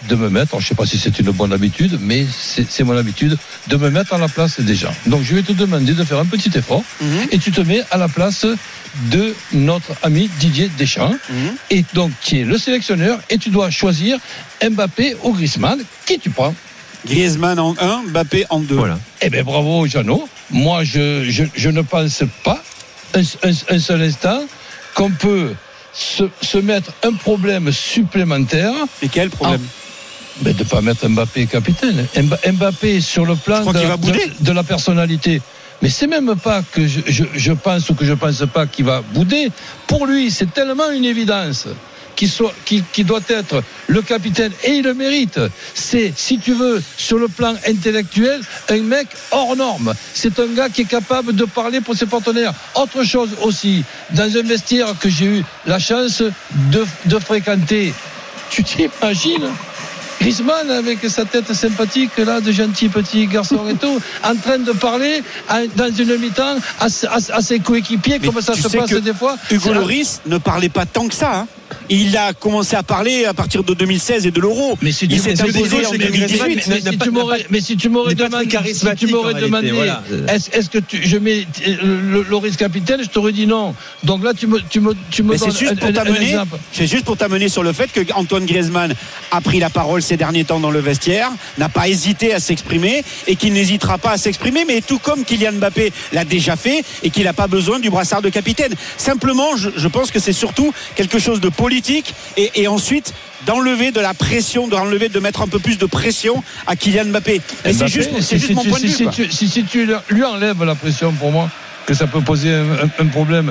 S4: de me mettre, alors je ne sais pas si c'est une bonne habitude, mais c'est, c'est mon habitude de me mettre à la place des gens. Donc je vais te demander de faire un petit effort mmh. et tu te mets à la place de notre ami Didier Deschamps. Mmh. Et donc tu es le sélectionneur et tu dois choisir Mbappé ou Griezmann. Qui tu prends?
S5: Griezmann en un, Mbappé en deux.
S4: Voilà. Eh bien bravo Jeannot. Moi je, je, je ne pense pas un, un, un seul instant qu'on peut se, se mettre un problème supplémentaire.
S5: Et quel problème?
S4: Mais de ne pas mettre Mbappé capitaine. Mbappé sur le plan de, de, de la personnalité. Mais c'est même pas que je, je, je pense ou que je pense pas qu'il va bouder. Pour lui, c'est tellement une évidence qu'il soit, qu'il, qu'il doit être le capitaine, et il le mérite. C'est, si tu veux, sur le plan intellectuel, un mec hors norme. C'est un gars qui est capable de parler pour ses partenaires. Autre chose aussi, dans un vestiaire que j'ai eu la chance de, de fréquenter, tu t'imagines Griezmann avec sa tête sympathique là, de gentil petit garçon et tout, en train de parler à, dans une mi-temps à, à, à ses coéquipiers. Mais comme ça se passe des fois.
S5: Hugo Lloris ne parlait pas tant que ça, hein. Il a commencé à parler à partir de deux mille seize et de l'Euro.
S4: Mais si tu,
S5: il s'est imposé en deux mille dix-huit.
S4: Mais, mais, si tu m'aurais, mais si tu m'aurais demandé, si tu m'aurais demandé voilà. est-ce, est-ce que tu, je mets Lloris capitaine, je t'aurais dit non. Donc là, tu me, tu me, tu me
S5: mais donnes c'est juste, un, pour un, un exemple. C'est juste pour t'amener sur le fait que Antoine Griezmann a pris la parole ces derniers temps dans le vestiaire, n'a pas hésité à s'exprimer et qu'il n'hésitera pas à s'exprimer, mais tout comme Kylian Mbappé l'a déjà fait et qu'il n'a pas besoin du brassard de capitaine. Simplement, je, je pense que c'est surtout quelque chose de politique et, et ensuite d'enlever de la pression, d'enlever, de mettre un peu plus de pression à Kylian Mbappé. Et Mbappé, c'est juste, c'est
S4: si,
S5: juste
S4: si,
S5: mon point
S4: si,
S5: de vue.
S4: Si, si, si tu lui enlèves la pression, pour moi, que ça peut poser un, un, un problème.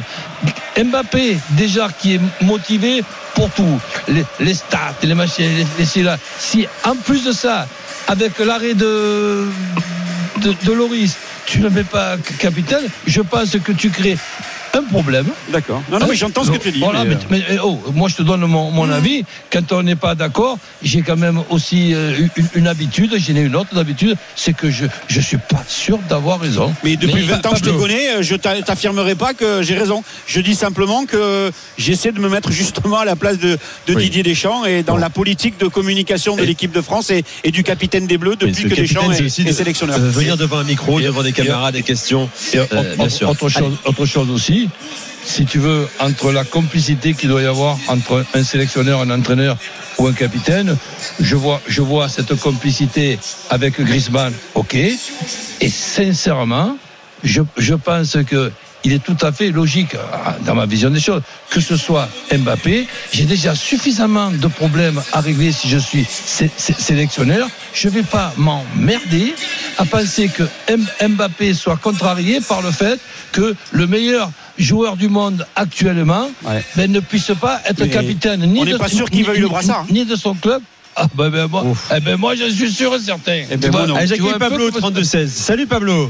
S4: Mbappé, déjà, qui est motivé pour tout, les, les stats, les machines, les, les, les, si en plus de ça, avec l'arrêt de, de, de Lloris, tu ne mets pas capitaine, je pense que tu crées un problème.
S5: D'accord. Non, non, mais j'entends ce que tu dis.
S4: Voilà, mais, mais, mais oh, moi je te donne mon, mon avis. Quand on n'est pas d'accord, j'ai quand même aussi euh, une, une habitude, j'en ai une autre d'habitude, c'est que je je suis pas sûr d'avoir raison.
S5: Mais depuis mais, vingt ans que je te connais, je t'affirmerai pas que j'ai raison. Je dis simplement que j'essaie de me mettre justement à la place de, de oui. Didier Deschamps et dans bon. la politique de communication de et l'équipe de France et, et du capitaine des Bleus depuis que Deschamps est, est, est sélectionneur.
S3: Euh, venir devant un micro, et, devant des caméras, et, des questions.
S4: Et, euh, bien sûr. Autre chose, autre chose aussi. Si tu veux, entre la complicité qu'il doit y avoir entre un sélectionneur, un entraîneur ou un capitaine, je vois, je vois cette complicité avec Griezmann, ok. Et sincèrement, je, je pense que il est tout à fait logique, dans ma vision des choses, que ce soit Mbappé. J'ai déjà suffisamment de problèmes à régler si je suis sé- sé- sélectionneur. Je ne vais pas m'emmerder à penser que Mbappé soit contrarié par le fait que le meilleur joueur du monde actuellement ouais. ben, ne puisse pas être mais capitaine ni, de,
S5: pas sûr qu'il veuille
S4: ni,
S5: le brassard.
S4: ni de son club. Ah ben, ben, moi, eh ben, moi je suis sûr et certain.
S3: Eh ben, vois, allez, j'accueille Pablo trente-deux seize. Salut Pablo.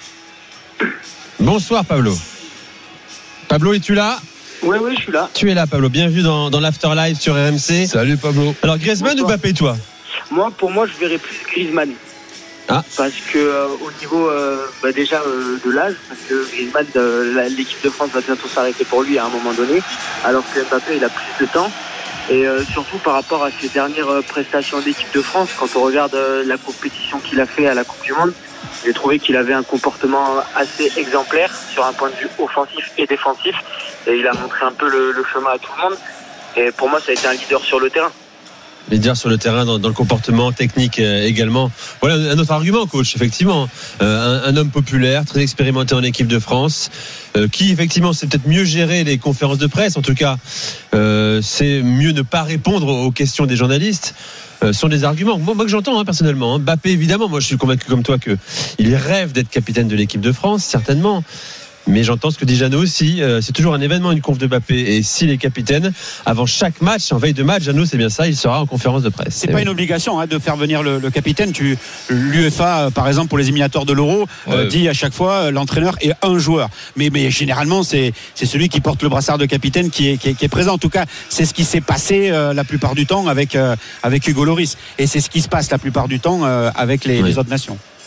S3: Bonsoir Pablo. Pablo, es-tu là?
S7: Oui, oui, je suis là.
S3: Tu es là Pablo, bienvenue dans, dans l'After Live sur R M C.
S4: Salut Pablo.
S3: Alors Griezmann ou Mbappé toi?
S7: Moi, pour moi, je verrais plus Griezmann.
S3: Ah.
S7: Parce que euh, au niveau euh, bah déjà euh, de l'âge, parce que Griezmann, euh, l'équipe de France va bientôt s'arrêter pour lui à un moment donné, alors que Mbappé il a plus de temps. Et euh, surtout par rapport à ses dernières euh, prestations d'équipe de France, quand on regarde euh, la compétition qu'il a fait à la Coupe du Monde, j'ai trouvé qu'il avait un comportement assez exemplaire sur un point de vue offensif et défensif, et il a montré un peu le, le chemin à tout le monde. Et pour moi, ça a été un leader sur le terrain.
S3: Leader sur le terrain, dans, dans le comportement technique euh, également. Voilà un autre argument, coach, effectivement. Euh, un, un homme populaire, très expérimenté en équipe de France, euh, qui effectivement sait peut-être mieux gérer les conférences de presse. En tout cas, euh, c'est mieux ne pas répondre aux questions des journalistes. Euh, sont des arguments. Moi, moi que j'entends hein, personnellement. Hein. Mbappé, évidemment, moi je suis convaincu comme toi que il rêve d'être capitaine de l'équipe de France, certainement. Mais j'entends ce que dit Jeannot aussi. Euh, c'est toujours un événement, une conf de Mbappé. Et s'il est capitaine, avant chaque match, en veille de match, Jeannot, c'est bien ça, il sera en conférence de presse.
S5: C'est et pas oui. une obligation hein, de faire venir le, le capitaine. Tu, L'UEFA, par exemple, pour les éliminatoires de l'Euro, ouais. euh, dit à chaque fois euh, l'entraîneur est un joueur. Mais, mais généralement, c'est, c'est celui qui porte le brassard de capitaine qui est, qui est, qui est présent. En tout cas, c'est ce qui s'est passé euh, la plupart du temps avec, euh, avec Hugo Lloris. Et c'est ce qui se passe la plupart du temps euh, avec les, oui. les autres nations.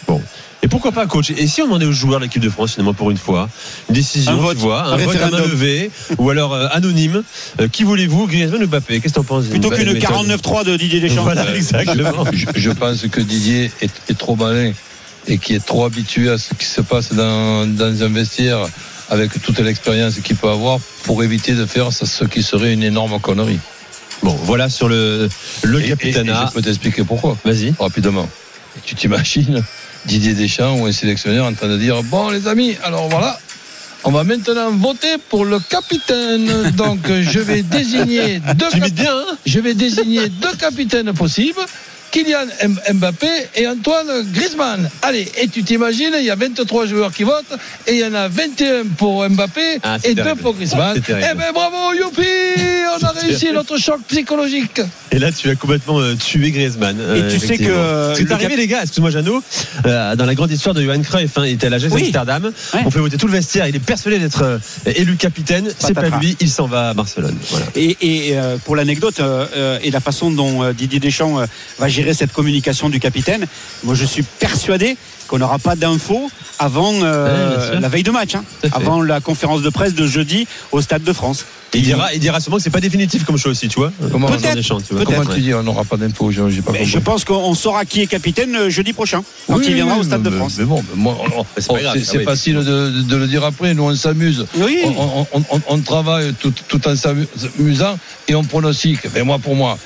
S3: Bon. Et pourquoi pas, coach? Et si on demandait aux joueurs de l'équipe de France, finalement, pour une fois, une décision,
S5: un vote,
S3: tu vois, un,
S5: un
S3: vote à main
S5: référendum.
S3: levée, ou alors euh, anonyme. Euh, qui voulez-vous, Griezmann ou Mbappé? Qu'est-ce que t'en penses?
S5: Plutôt qu'une quarante-neuf trois de Didier Deschamps.
S3: Voilà, exactement.
S4: Je, je pense que Didier est, est trop malin et qui est trop habitué à ce qui se passe dans, dans un vestiaire avec toute l'expérience qu'il peut avoir pour éviter de faire ce qui serait une énorme connerie.
S3: Bon, voilà sur le, le
S4: Et, et, et
S3: capitana.
S4: je peux t'expliquer pourquoi.
S3: Vas-y.
S4: Rapidement. Et tu t'imagines Didier Deschamps ou un sélectionneur en train de dire bon les amis, alors voilà, on va maintenant voter pour le capitaine. Donc je vais désigner deux
S3: Tu
S4: cap-
S3: imites bien, hein?
S4: je vais désigner deux capitaines possibles, Kylian Mbappé et Antoine Griezmann. Allez, et tu t'imagines, il y a vingt-trois joueurs qui votent et il y en a vingt et un pour Mbappé
S3: Ah, c'est
S4: et
S3: terrible.
S4: deux pour Griezmann.
S3: C'est terrible.
S4: Eh ben bravo, youpi, on a réussi notre choc psychologique.
S3: Et là, tu as complètement euh, tué Griezmann.
S5: Et tu sais que, euh,
S3: C'est
S5: le
S3: arrivé,
S5: cap-
S3: les gars, excuse-moi, Jeannot, euh, dans la grande histoire de Johan Cruyff, hein, il était à l'Ajax
S5: Oui.
S3: Amsterdam.
S5: Ouais.
S3: On fait voter tout le vestiaire. Il est persuadé d'être euh, élu capitaine. C'est pas
S5: Patatras.
S3: lui. Il s'en va à Barcelone. Voilà.
S5: Et, et euh, pour l'anecdote euh, euh, et la façon dont euh, Didier Deschamps euh, va gérer cette communication du capitaine, moi je suis persuadé qu'on n'aura pas d'infos avant euh,
S3: Ouais, bien sûr.
S5: la veille de match, hein,
S3: Tout à fait.
S5: avant la conférence de presse de jeudi au Stade de France.
S3: Et il dira, il dira sûrement que c'est pas définitif comme choix aussi, tu vois.
S4: Comment-
S3: Dans
S5: Peut-être,
S3: Deschamps, tu vois.
S5: peut-être.
S4: Comment tu dis on n'aura pas d'infos? J'ai j'ai pas
S5: Mais
S4: compris.
S5: je pense qu'on saura qui est capitaine euh, jeudi prochain, quand
S4: Oui,
S5: il viendra
S4: oui,
S5: au Stade de
S4: mais-
S5: France.
S4: Mais bon, mais moi, on-
S3: c'est pas
S4: on-
S3: grave,
S4: c'est
S3: ça,
S4: c'est
S3: oui.
S4: facile de, de le dire après. Nous, on s'amuse.
S5: Oui.
S4: On, on- on- on travaille tout, tout en s'amusant et on pronostique. Mais moi, pour moi,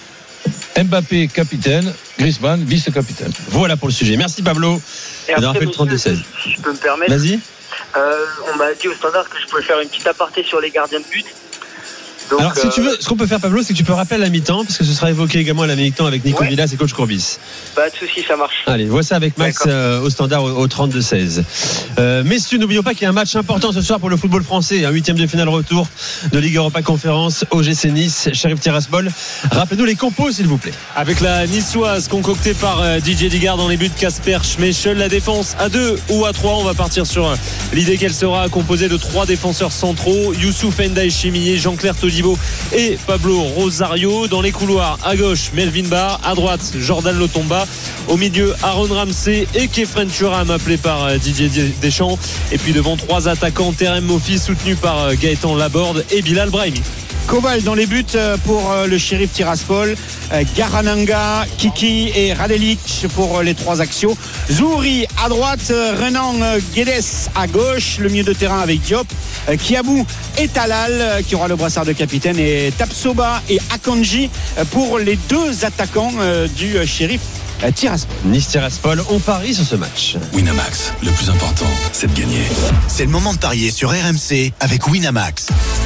S4: Mbappé capitaine, Griezmann vice-capitaine.
S3: Voilà pour le sujet. Merci Pablo
S9: Et
S3: d'avoir
S9: après,
S3: fait le trente-deux seize.
S9: si je peux me permettre,
S3: Vas-y.
S9: euh, on m'a dit au standard que je pouvais faire une petite aparté sur les gardiens de but. Donc,
S3: Alors, si
S9: euh,
S3: tu veux, ce qu'on peut faire, Pablo, c'est que tu peux rappeler à la mi-temps, parce que ce sera évoqué également à la mi-temps avec Nico
S9: Ouais.
S3: Villas et coach Courbis.
S9: Pas de soucis, ça marche.
S3: Allez, vois ça avec Max
S9: D'accord.
S3: euh, au standard au, au trente-deux seize. Euh, messieurs, n'oublions pas qu'il y a un match important ce soir pour le football français, un huitième de finale retour de Ligue Europa Conférence, O G C Nice, Sheriff Tiraspol. Rappelez-nous les compos, s'il vous plaît.
S6: Avec la niçoise concoctée par euh, Didier Digard dans les buts, Kasper Schmeichel, la défense à deux ou à trois. On va partir sur euh, l'idée qu'elle sera composée de trois défenseurs centraux, Youssouf Ndiaye Chiminier, Jean-Claire Todibo et Pablo Rosario. Dans les couloirs, à gauche Melvin Barr, à droite Jordan Lotomba, au milieu Aaron Ramsey et Kefren Thuram appelé par euh, Didier Deschamps, et puis devant trois attaquants, Terem Moffi soutenu par euh, Gaëtan Laborde et Bilal Brahimi.
S5: Koval dans les buts euh, pour euh, le Sheriff Tiraspol, euh, Garananga, Kiki et Radelic pour euh, les trois axios, Zouri à droite, euh, Renan euh, Guedes à gauche, le milieu de terrain avec Diop, euh, Kiabou et Talal euh, qui aura le brassard de capitaine, et Tapsoba et Akanji euh, pour les deux attaquants euh, du euh, Sheriff euh, Tiraspol.
S3: Nice Tiraspol, on parie sur ce match.
S2: Winamax, le plus important, c'est de gagner.
S10: C'est le moment de parier sur R M C avec Winamax.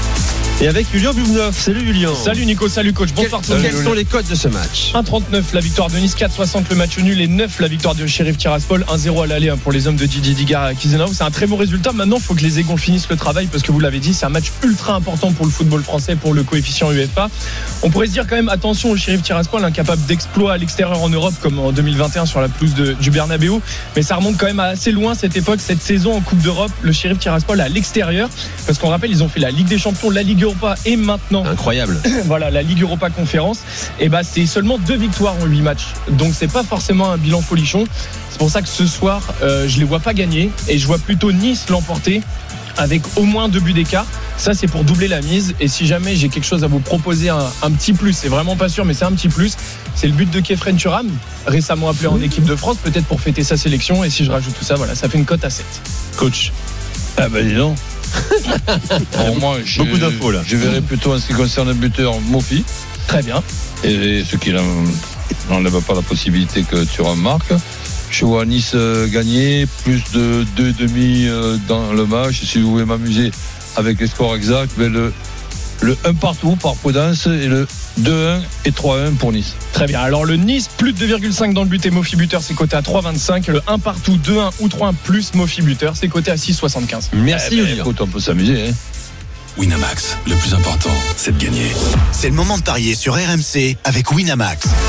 S3: Et avec Julien Bubnov. Salut Julien.
S11: Salut Nico, salut coach, bonsoir tout le
S3: Quels
S11: monde.
S3: sont les codes de ce match?
S11: un trente-neuf la victoire de Nice, quatre soixante le match nul et neuf la victoire du Sheriff Tiraspol, un zéro à l'aller pour les hommes de Didier Digard à Chisinau. C'est un très bon résultat. Maintenant, il faut que les Aigons finissent le travail parce que vous l'avez dit, c'est un match ultra important pour le football français, pour le coefficient U F A. On pourrait se dire quand même attention au Sheriff Tiraspol, incapable d'exploit à l'extérieur en Europe comme en deux mille vingt et un sur la pelouse de, du Bernabéu. Mais ça remonte quand même à assez loin cette époque, cette saison en Coupe d'Europe. Le Sheriff Tiraspol à l'extérieur, parce qu'on rappelle, ils ont fait la Ligue des Champions, la Ligue Europa et maintenant
S3: Incroyable.
S11: voilà, la Ligue Europa Conférence, et bah c'est seulement deux victoires en huit matchs. Donc c'est pas forcément un bilan folichon. C'est pour ça que ce soir, euh, je les vois pas gagner et je vois plutôt Nice l'emporter avec au moins deux buts d'écart. Ça c'est pour doubler la mise. Et si jamais j'ai quelque chose à vous proposer, un, un petit plus, c'est vraiment pas sûr, mais c'est un petit plus, c'est le but de Kefren Thuram, récemment appelé en équipe de France, peut-être pour fêter sa sélection. Et si je rajoute tout ça, voilà, ça fait une cote à sept.
S3: Coach.
S4: Ah ben dis donc. Bon, moi, je,
S3: Beaucoup d'infos, là.
S4: Je verrai plutôt en ce qui concerne le buteur Moffi.
S11: Très bien.
S4: Et ce qui n'enlève pas la possibilité que Thuram marque. Je vois Nice euh, gagner, plus de deux demi euh, dans le match. Si vous voulez m'amuser avec les scores exacts, ben le, le un partout par prudence et le deux un et trois un pour Nice.
S11: Très bien. Alors le Nice, plus de deux virgule cinq dans le but et Moffi buteur, c'est coté à trois virgule vingt-cinq. Le un partout, deux un ou trois un plus Moffi buteur, c'est coté à six virgule soixante-quinze.
S3: Merci
S4: Eh ben,
S3: Julien.
S4: écoute, on peut s'amuser. Hein.
S2: Winamax, le plus important, c'est de gagner.
S10: C'est le moment de parier sur R M C avec Winamax.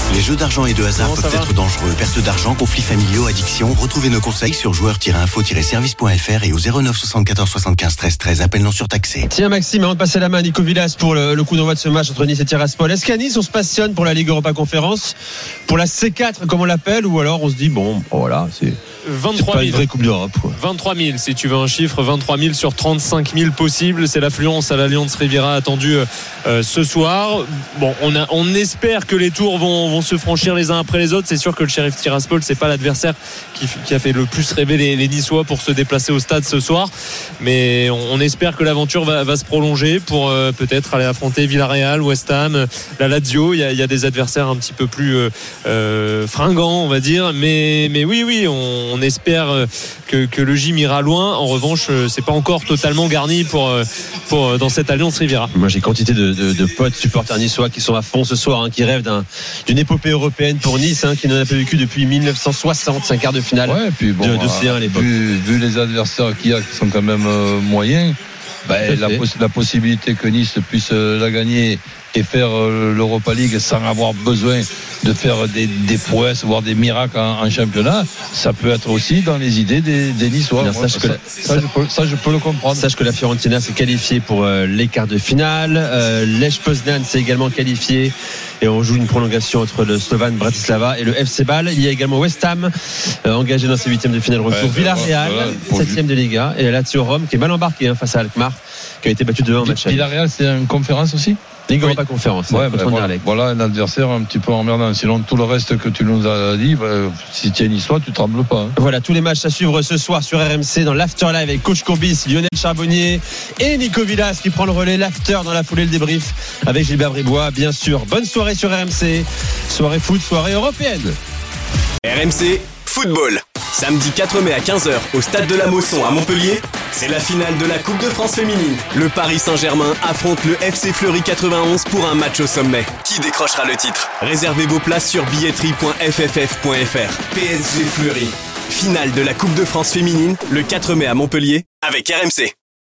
S10: Les jeux d'argent et de hasard
S6: Comment ça
S10: peuvent
S6: va
S10: être dangereux. Perte d'argent, conflits familiaux, addiction. Retrouvez nos conseils sur joueurs tiret info tiret service point f r et au zéro neuf soixante-quatorze soixante-quinze treize treize. Appel non surtaxé.
S3: Tiens Maxime, avant de passer la main à Nico Villas pour le, le coup d'envoi de ce match entre Nice et Tiraspol, est-ce qu'à Nice on se passionne pour la Ligue Europa Conférence, pour la C quatre comme on l'appelle, ou alors on se dit bon, bon voilà, c'est, c'est
S6: vingt-trois
S3: pas une
S6: mille.
S3: vraie Coupe d'Europe quoi.
S6: vingt-trois mille, si tu veux un chiffre, vingt-trois mille sur trente-cinq mille possibles. C'est l'affluence à l'Allianz Riviera attendue euh, ce soir. Bon, on, a, on espère que les tours vont, vont se franchir les uns après les autres. C'est sûr que le Sheriff Tiraspol, c'est pas l'adversaire qui, qui a fait le plus rêver les, les Niçois pour se déplacer au stade ce soir. Mais on, on espère que l'aventure va, va se prolonger pour euh, peut-être aller affronter Villarreal, West Ham, la Lazio. Il y a, il y a des adversaires un petit peu plus euh, euh, fringants, on va dire. Mais, mais oui, oui, on, on espère que, que le gym ira loin. En revanche, c'est pas encore totalement garni pour, pour dans cette Alliance Riviera.
S3: Moi j'ai quantité de, de, de potes supporters niçois qui sont à fond ce soir, hein, qui rêvent d'un, d'une épopée européenne pour Nice, hein, qui n'en a pas vécu depuis dix-neuf cent soixante, c'est un quart de finale
S4: Ouais, puis bon,
S3: de, de C un à l'époque.
S4: Vu, vu les adversaires qu'il y a qui sont quand même euh, moyens, bah, la, poss- la possibilité que Nice puisse euh, la gagner et faire euh, l'Europa League sans avoir besoin de faire des, des prouesses, voire des miracles en, en championnat, ça peut être aussi dans les idées des, des Niçois.
S3: Bien,
S4: Moi,
S3: sache
S4: ça,
S3: que la-
S4: ça, je peux, ça, je peux le comprendre.
S3: Sache que la Fiorentina s'est qualifiée pour euh, les quarts de finale. Euh, Lech Poznan s'est également qualifié. Et on joue une prolongation entre le Slovan Bratislava et le F C Bâle. Il y a également West Ham euh, engagé dans ses huitièmes de finale retour.
S4: Ouais,
S3: Villarreal,
S4: voilà, pour
S3: septième de Liga. Et la Lazio Rome qui est mal embarquée hein, face à Alkmaar, qui a été battu deux un en match.
S4: Villarreal, c'est une conférence aussi
S3: Ligue
S4: Oui.
S3: Europa Conférence.
S4: Ouais,
S3: contre
S4: ben, voilà,
S3: Anderlecht.
S4: voilà un adversaire un petit peu emmerdant. Sinon, tout le reste que tu nous as dit, ben, si tu es niçois, tu trembles pas. Hein.
S3: Voilà, tous les matchs à suivre ce soir sur R M C dans l'Afterlive avec Coach Courbis, Lionel Charbonnier et Nico Villas qui prend le relais. L'After dans la foulée, le débrief avec Gilbert Bribois, bien sûr. Bonne soirée sur R M C. Soirée foot, soirée européenne.
S12: R M C Football. Samedi quatre mai à quinze heures au stade de la Mosson à Montpellier, c'est la finale de la Coupe de France féminine. Le Paris Saint-Germain affronte le F C Fleury quatre-vingt-onze pour un match au sommet. Qui décrochera le titre ? Réservez vos places sur billetterie point f f f point f r. P S G Fleury. Finale de la Coupe de France féminine le quatre mai à Montpellier avec R M C.